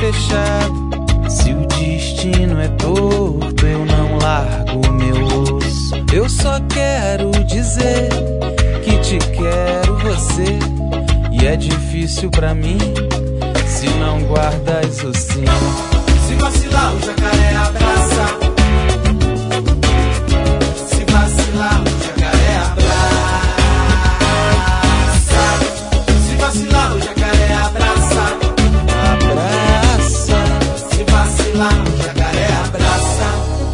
fechado. Se o destino é torto, eu não largo meu osso. Eu só quero dizer que te quero você. E é difícil pra mim se não guardas o sim. Se vacilar o jacaré abraça. Se vacilar o jacaré abraça. Se vacilar o jacaré abraça. Abraça. Se vacilar o jacaré abraça.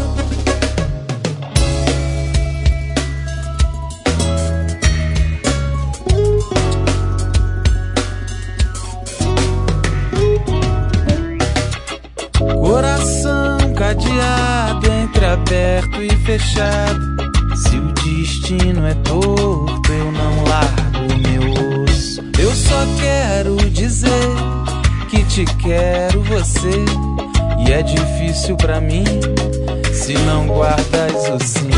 Coração cadeado, entreaberto e fechado. Se o destino é torto, eu não largo meu osso. Eu só quero dizer que te quero você. E é difícil pra mim se não guardas o sim.